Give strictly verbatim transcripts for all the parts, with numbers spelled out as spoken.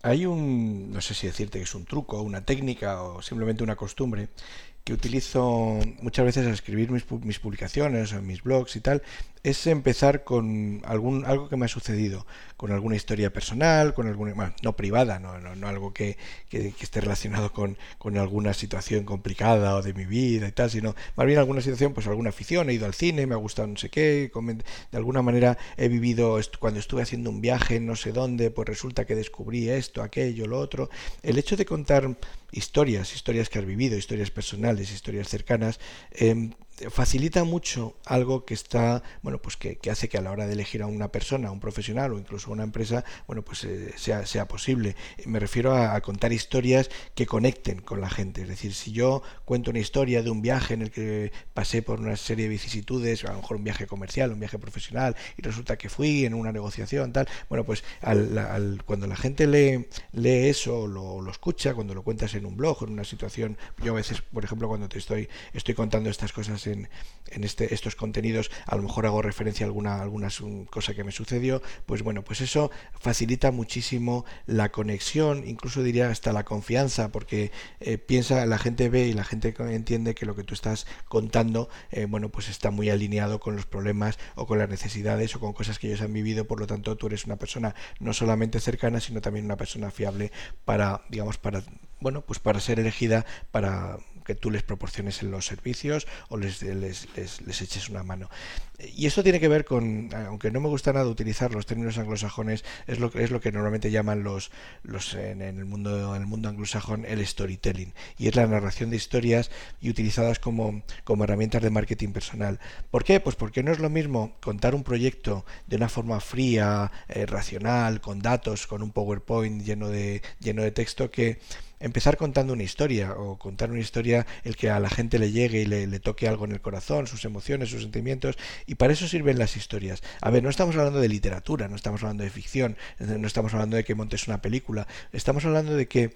Hay un, no sé si decirte que es un truco, una técnica o simplemente una costumbre que utilizo muchas veces al escribir mis, mis publicaciones o mis blogs y tal, es empezar con algún algo que me ha sucedido, con alguna historia personal, con alguna, bueno, no privada, no, no, no algo que, que, que, esté relacionado con, con alguna situación complicada o de mi vida y tal, sino más bien alguna situación, pues alguna afición, he ido al cine, me ha gustado no sé qué, de alguna manera he vivido, cuando estuve haciendo un viaje no sé dónde, pues resulta que descubrí esto, aquello, lo otro. El hecho de contar historias, historias que has vivido, historias personales, historias cercanas, eh, facilita mucho algo que está, bueno, pues que, que hace que a la hora de elegir a una persona, a un profesional o incluso a una empresa, bueno, pues eh, sea, sea posible. Me refiero a, a contar historias que conecten con la gente. Es decir, si yo cuento una historia de un viaje en el que pasé por una serie de vicisitudes, a lo mejor un viaje comercial, un viaje profesional, y resulta que fui en una negociación, tal, bueno, pues al, al, cuando la gente lee, lee eso, lo, lo escucha, cuando lo cuentas en un blog, en una situación, yo a veces, por ejemplo, cuando te estoy, estoy contando estas cosas en, en este, estos contenidos, a lo mejor hago referencia a alguna, alguna cosa que me sucedió, pues bueno, pues eso facilita muchísimo la conexión, incluso diría hasta la confianza, porque eh, piensa, la gente ve y la gente entiende que lo que tú estás contando, eh, bueno, pues está muy alineado con los problemas o con las necesidades o con cosas que ellos han vivido, por lo tanto tú eres una persona no solamente cercana, sino también una persona fiable para, digamos, para, bueno, pues para ser elegida para que tú les proporciones los servicios o les, les, les, les eches una mano. Y esto tiene que ver con, aunque no me gusta nada utilizar los términos anglosajones, es lo, es lo que normalmente llaman los, los en, en, el mundo, en el mundo anglosajón el storytelling, y es la narración de historias y utilizadas como, como herramientas de marketing personal. ¿Por qué? Pues porque no es lo mismo contar un proyecto de una forma fría, eh, racional, con datos, con un PowerPoint lleno de, lleno de texto, que empezar contando una historia, o contar una historia el que a la gente le llegue y le, le toque algo en el corazón, sus emociones, sus sentimientos, y para eso sirven las historias. A ver, no estamos hablando de literatura, no estamos hablando de ficción, no estamos hablando de que montes una película, estamos hablando de que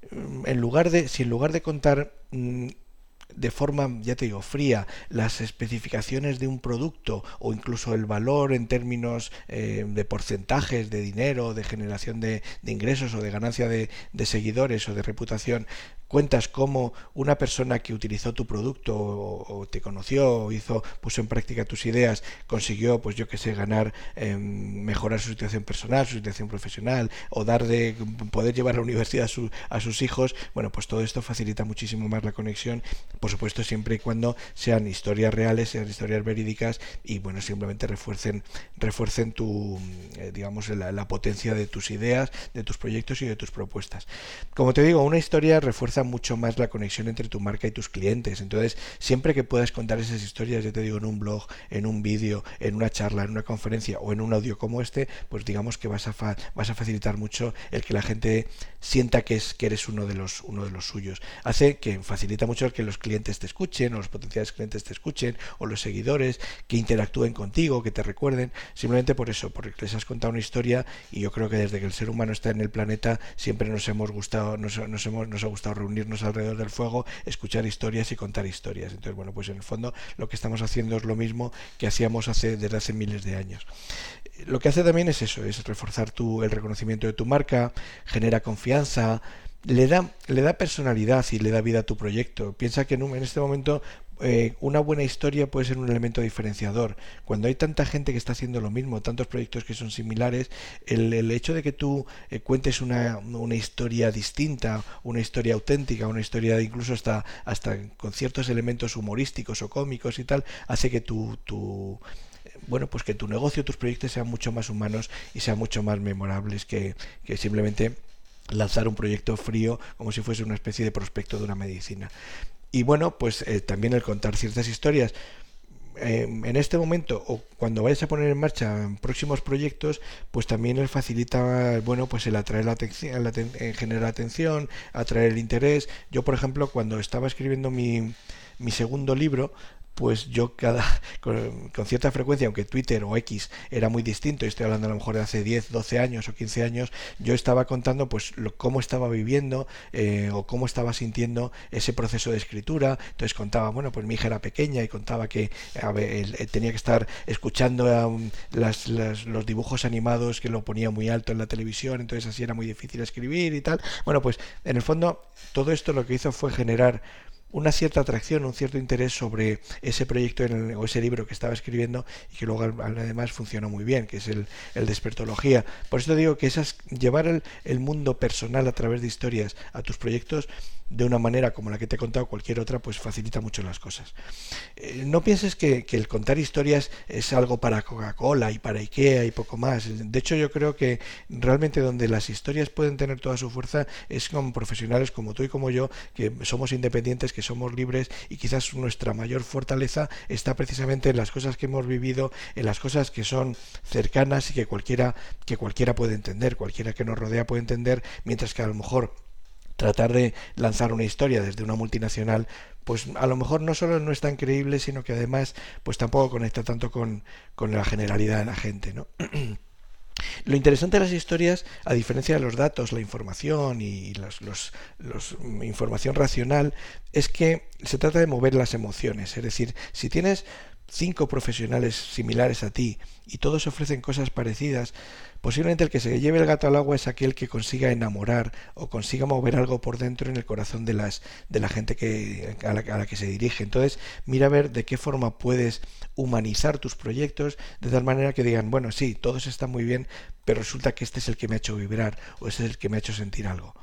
en lugar de, si en lugar de contar mmm, de forma, ya te digo, fría, las especificaciones de un producto o incluso el valor en términos eh, de porcentajes de dinero, de generación de, de ingresos o de ganancia de, de seguidores o de reputación, cuentas cómo una persona que utilizó tu producto o, o te conoció o hizo, puso en práctica tus ideas, consiguió, pues yo que sé, ganar, eh, mejorar su situación personal, su situación profesional, o dar de poder llevar a la universidad a, su, a sus hijos, bueno, pues todo esto facilita muchísimo más la conexión, por supuesto siempre y cuando sean historias reales, sean historias verídicas y bueno, simplemente refuercen, refuercen tu, eh, digamos, la, la potencia de tus ideas, de tus proyectos y de tus propuestas. Como te digo, una historia refuerza mucho más la conexión entre tu marca y tus clientes. Entonces, siempre que puedas contar esas historias, ya te digo, en un blog, en un vídeo, en una charla, en una conferencia o en un audio como este, pues digamos que vas a, fa vas a facilitar mucho el que la gente sienta que, es, que eres uno de, los, uno de los suyos. Hace que facilita mucho el que los clientes te escuchen, o los potenciales clientes te escuchen, o los seguidores, que interactúen contigo, que te recuerden, simplemente por eso, porque les has contado una historia. Y yo creo que desde que el ser humano está en el planeta, siempre nos hemos gustado, nos, nos, hemos, nos ha gustado reunirnos alrededor del fuego, escuchar historias y contar historias. Entonces, bueno, pues en el fondo lo que estamos haciendo es lo mismo que hacíamos hace, desde hace miles de años. Lo que hace también es eso, es reforzar tu, el reconocimiento de tu marca, genera confianza, le da, le da personalidad y le da vida a tu proyecto. Piensa que en, un, en este momento eh, una buena historia puede ser un elemento diferenciador. Cuando hay tanta gente que está haciendo lo mismo, tantos proyectos que son similares, el, el hecho de que tú eh, cuentes una, una historia distinta, una historia auténtica, una historia incluso hasta, hasta con ciertos elementos humorísticos o cómicos y tal, hace que tu, tu bueno, pues que tu negocio, tus proyectos sean mucho más humanos y sean mucho más memorables que, que simplemente lanzar un proyecto frío como si fuese una especie de prospecto de una medicina. Y bueno, pues eh, también el contar ciertas historias eh, en este momento o cuando vayas a poner en marcha próximos proyectos, pues también el facilita, bueno, pues el atraer la atención, la aten generar atención, atraer el interés. Yo, por ejemplo, cuando estaba escribiendo mi, mi segundo libro, pues yo cada con, con cierta frecuencia, aunque Twitter o X era muy distinto, y estoy hablando a lo mejor de hace diez, doce años o quince años, yo estaba contando pues lo, cómo estaba viviendo eh, o cómo estaba sintiendo ese proceso de escritura. Entonces contaba, bueno, pues mi hija era pequeña y contaba que a ver, él, él tenía que estar escuchando um, las, las, los dibujos animados que lo ponía muy alto en la televisión, entonces así era muy difícil escribir y tal. Bueno, pues en el fondo todo esto lo que hizo fue generar una cierta atracción, un cierto interés sobre ese proyecto en el, o ese libro que estaba escribiendo, y que luego además funcionó muy bien, que es el, el de Expertología. Por eso digo que esas, llevar el, el mundo personal a través de historias a tus proyectos de una manera como la que te he contado, cualquier otra, pues facilita mucho las cosas. Eh, no pienses que, que el contar historias es algo para Coca-Cola y para IKEA y poco más. De hecho, yo creo que realmente donde las historias pueden tener toda su fuerza es con profesionales como tú y como yo, que somos independientes, que somos libres, y quizás nuestra mayor fortaleza está precisamente en las cosas que hemos vivido, en las cosas que son cercanas y que cualquiera, que cualquiera puede entender, cualquiera que nos rodea puede entender, mientras que a lo mejor tratar de lanzar una historia desde una multinacional, pues a lo mejor no solo no es tan creíble, sino que además pues tampoco conecta tanto con, con la generalidad de la gente, ¿no? Lo interesante de las historias, a diferencia de los datos, la información y los, los, los información racional, es que se trata de mover las emociones. Es decir, si tienes cinco profesionales similares a ti y todos ofrecen cosas parecidas, posiblemente el que se lleve el gato al agua es aquel que consiga enamorar o consiga mover algo por dentro en el corazón de las de la gente que a la, a la que se dirige. Entonces, mira a ver de qué forma puedes humanizar tus proyectos de tal manera que digan, bueno, sí, todos están muy bien, pero resulta que este es el que me ha hecho vibrar o este es el que me ha hecho sentir algo.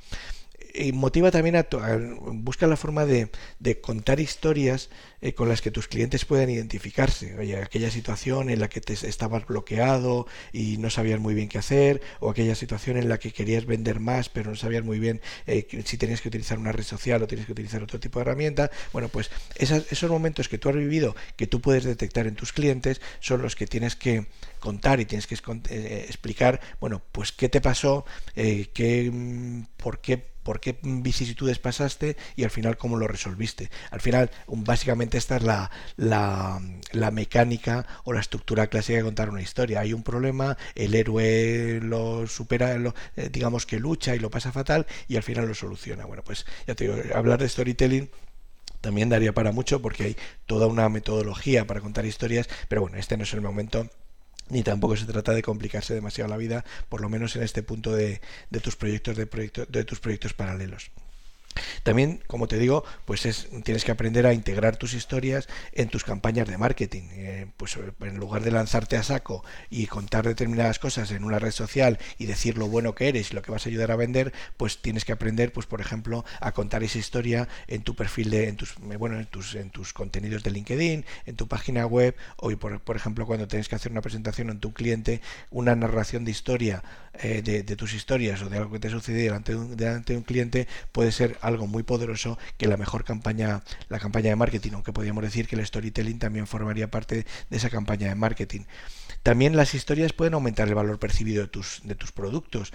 Y motiva también a, a busca la forma de, de contar historias eh, con las que tus clientes puedan identificarse. Oye, aquella situación en la que te estabas bloqueado y no sabías muy bien qué hacer, o aquella situación en la que querías vender más pero no sabías muy bien eh, si tenías que utilizar una red social o tienes que utilizar otro tipo de herramienta. Bueno, pues esas, esos momentos que tú has vivido, que tú puedes detectar en tus clientes, son los que tienes que contar y tienes que eh, explicar, bueno, pues qué te pasó, eh, qué, por qué por qué vicisitudes pasaste y al final cómo lo resolviste. Al final, básicamente esta es la, la, la mecánica o la estructura clásica de contar una historia. Hay un problema, el héroe lo supera, lo, eh, digamos que lucha y lo pasa fatal y al final lo soluciona. Bueno, pues ya te digo, hablar de storytelling también daría para mucho porque hay toda una metodología para contar historias, pero bueno, este no es el momento, ni tampoco se trata de complicarse demasiado la vida, por lo menos en este punto de, de tus proyectos de, proyecto, de tus proyectos paralelos. También, como te digo, pues es, tienes que aprender a integrar tus historias en tus campañas de marketing. Eh, pues en lugar de lanzarte a saco y contar determinadas cosas en una red social y decir lo bueno que eres y lo que vas a ayudar a vender, pues tienes que aprender, pues por ejemplo, a contar esa historia en tu perfil de, en tus, bueno, en tus, en tus contenidos de LinkedIn, en tu página web, o por, por ejemplo, cuando tienes que hacer una presentación ante un cliente, una narración de historia eh, de, de tus historias o de algo que te sucede delante de un, delante de un cliente puede ser algo muy poderoso, que la mejor campaña, la campaña de marketing, aunque podríamos decir que el storytelling también formaría parte de esa campaña de marketing. También las historias pueden aumentar el valor percibido de tus, de tus productos.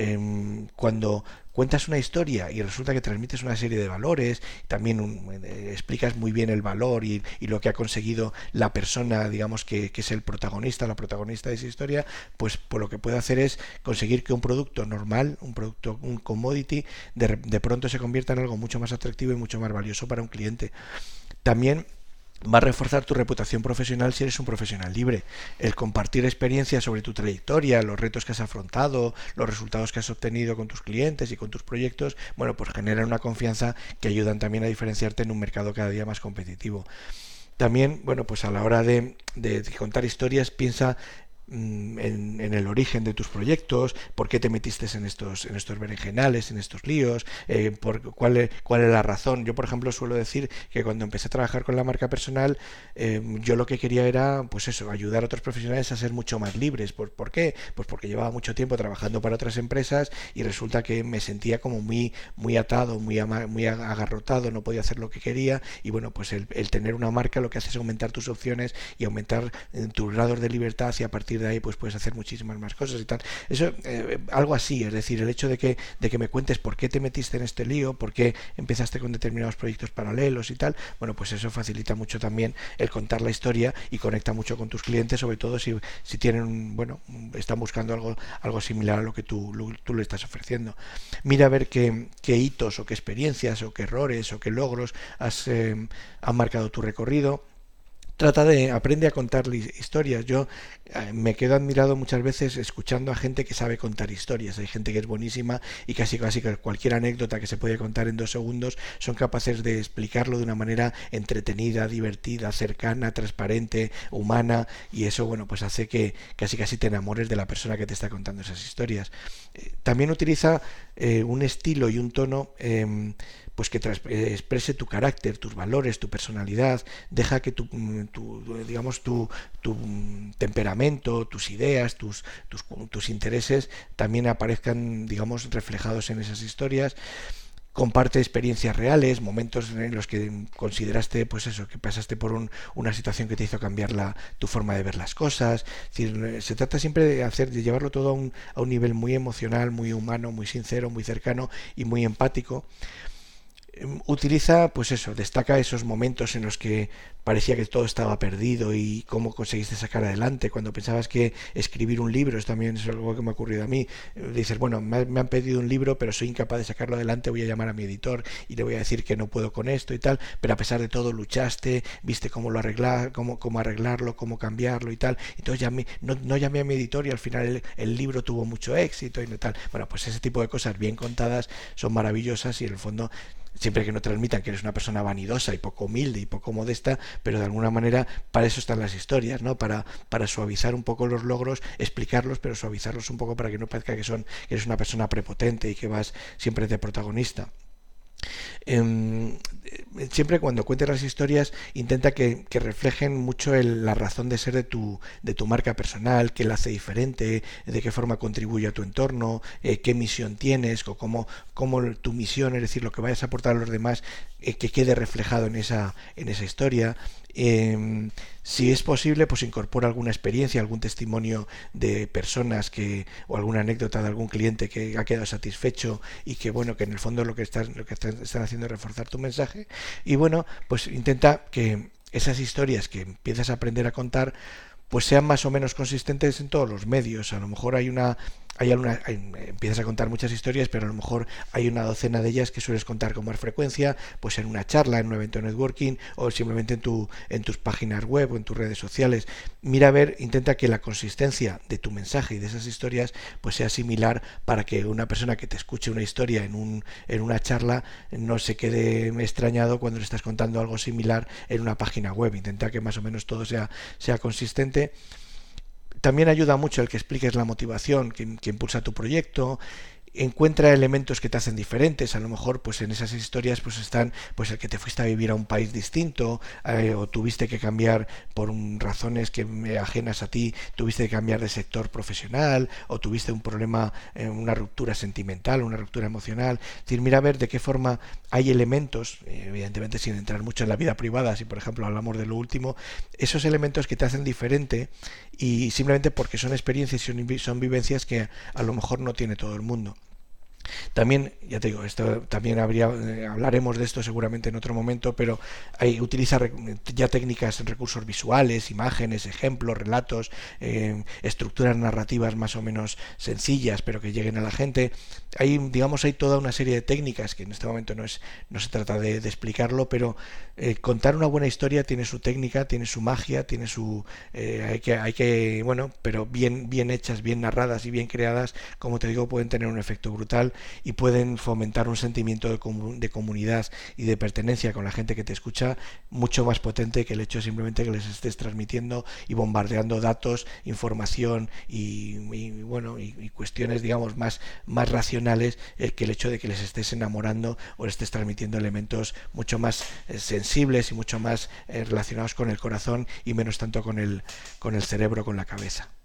Eh, cuando cuentas una historia y resulta que transmites una serie de valores, también un, eh, explicas muy bien el valor y, y lo que ha conseguido la persona, digamos que, que es el protagonista, la protagonista de esa historia, pues, pues lo que puede hacer es conseguir que un producto normal, un producto, un commodity, de, de pronto se convierta en algo mucho más atractivo y mucho más valioso para un cliente. También va a reforzar tu reputación profesional si eres un profesional libre. El compartir experiencias sobre tu trayectoria, los retos que has afrontado, los resultados que has obtenido con tus clientes y con tus proyectos, bueno, pues generan una confianza que ayudan también a diferenciarte en un mercado cada día más competitivo. También, bueno, pues a la hora de, de, de contar historias, piensa En, en el origen de tus proyectos, por qué te metiste en estos en estos berenjenales, en estos líos, eh, por cuál es, cuál es la razón. Yo, por ejemplo, suelo decir que cuando empecé a trabajar con la marca personal, eh, yo lo que quería era, pues eso, ayudar a otros profesionales a ser mucho más libres. ¿Por, ¿por qué? Pues porque llevaba mucho tiempo trabajando para otras empresas y resulta que me sentía como muy muy atado, muy ama, muy agarrotado, no podía hacer lo que quería y bueno, pues el, el tener una marca lo que hace es aumentar tus opciones y aumentar eh, tus grados de libertad y a partir partir de ahí pues puedes hacer muchísimas más cosas y tal. Eso, eh, algo así, es decir, el hecho de que, de que me cuentes por qué te metiste en este lío, por qué empezaste con determinados proyectos paralelos y tal, bueno, pues eso facilita mucho también el contar la historia y conecta mucho con tus clientes, sobre todo si, si tienen, bueno, están buscando algo, algo similar a lo que tú, lo, tú le estás ofreciendo. Mira a ver qué, qué hitos o qué experiencias o qué errores o qué logros has, eh, han marcado tu recorrido. Trata de, aprende a contar historias. Yo eh, me quedo admirado muchas veces escuchando a gente que sabe contar historias. Hay gente que es buenísima y casi casi cualquier anécdota que se puede contar en dos segundos son capaces de explicarlo de una manera entretenida, divertida, cercana, transparente, humana, y eso, bueno, pues hace que casi casi te enamores de la persona que te está contando esas historias. Eh, también utiliza eh, un estilo y un tono eh, pues que eh, exprese tu carácter, tus valores, tu personalidad. Deja que tu, tu digamos tu, tu temperamento, tus ideas, tus, tus, tus intereses también aparezcan, digamos, reflejados en esas historias. Comparte experiencias reales, momentos en los que consideraste, pues eso, que pasaste por un, una situación que te hizo cambiar la, tu forma de ver las cosas. Es decir, se trata siempre de hacer, de llevarlo todo a un, a un nivel muy emocional, muy humano, muy sincero, muy cercano y muy empático. Utiliza, pues eso, destaca esos momentos en los que parecía que todo estaba perdido y cómo conseguiste sacar adelante, cuando pensabas que escribir un libro, es también es algo que me ha ocurrido a mí. Dices, bueno, me, me han pedido un libro pero soy incapaz de sacarlo adelante, voy a llamar a mi editor y le voy a decir que no puedo con esto y tal, pero a pesar de todo luchaste, viste cómo lo arreglar, cómo, cómo arreglarlo, cómo cambiarlo y tal. Entonces llamé, no, no llamé a mi editor y al final el, el libro tuvo mucho éxito y tal. Bueno, pues ese tipo de cosas bien contadas son maravillosas y en el fondo, siempre que no transmitan que eres una persona vanidosa y poco humilde y poco modesta, pero de alguna manera para eso están las historias, ¿no? Para, para suavizar un poco los logros, explicarlos, pero suavizarlos un poco para que no parezca que son que eres una persona prepotente y que vas siempre de protagonista. Eh, siempre cuando cuentes las historias intenta que, que reflejen mucho el, la razón de ser de tu, de tu marca personal, qué la hace diferente, de qué forma contribuye a tu entorno, eh, qué misión tienes o cómo, cómo tu misión, es decir, lo que vayas a aportar a los demás, eh, que quede reflejado en esa, en esa historia. Eh, si es posible, pues incorpora alguna experiencia, algún testimonio de personas que o alguna anécdota de algún cliente que ha quedado satisfecho y que, bueno, que en el fondo lo que estás, lo que están haciendo es reforzar tu mensaje. Y bueno, pues intenta que esas historias que empiezas a aprender a contar pues sean más o menos consistentes en todos los medios. A lo mejor hay una hay alguna, hay, empiezas a contar muchas historias, pero a lo mejor hay una docena de ellas que sueles contar con más frecuencia, pues en una charla, en un evento de networking o simplemente en tu en tus páginas web o en tus redes sociales. Mira a ver, intenta que la consistencia de tu mensaje y de esas historias pues sea similar, para que una persona que te escuche una historia en un en una charla no se quede extrañado cuando le estás contando algo similar en una página web. Intenta que más o menos todo sea sea consistente. También ayuda mucho el que expliques la motivación que, que impulsa tu proyecto. Encuentra elementos que te hacen diferentes. A lo mejor pues en esas historias pues están pues el que te fuiste a vivir a un país distinto, eh, o tuviste que cambiar por un, razones que ajenas a ti, tuviste que cambiar de sector profesional, o tuviste un problema, eh, una ruptura sentimental, una ruptura emocional. Es decir, mira a ver de qué forma hay elementos, eh, evidentemente sin entrar mucho en la vida privada, si por ejemplo hablamos de lo último, esos elementos que te hacen diferente y simplemente porque son experiencias y son, son vivencias que a lo mejor no tiene todo el mundo. También, ya te digo, esto también habría, eh, hablaremos de esto seguramente en otro momento, pero hay, utiliza ya técnicas, recursos visuales, imágenes, ejemplos, relatos, eh, estructuras narrativas más o menos sencillas, pero que lleguen a la gente. Hay, digamos, hay toda una serie de técnicas que en este momento no es, no se trata de, de explicarlo, pero eh, contar una buena historia tiene su técnica, tiene su magia, tiene su, eh, hay que, hay que, bueno, pero bien, bien hechas, bien narradas y bien creadas, como te digo, pueden tener un efecto brutal y pueden fomentar un sentimiento de, comun de comunidad y de pertenencia con la gente que te escucha mucho más potente que el hecho simplemente que les estés transmitiendo y bombardeando datos, información y, y bueno y, y cuestiones, digamos, más, más racionales, eh, que el hecho de que les estés enamorando o les estés transmitiendo elementos mucho más eh, sensibles y mucho más eh, relacionados con el corazón y menos tanto con el, con el cerebro, con la cabeza.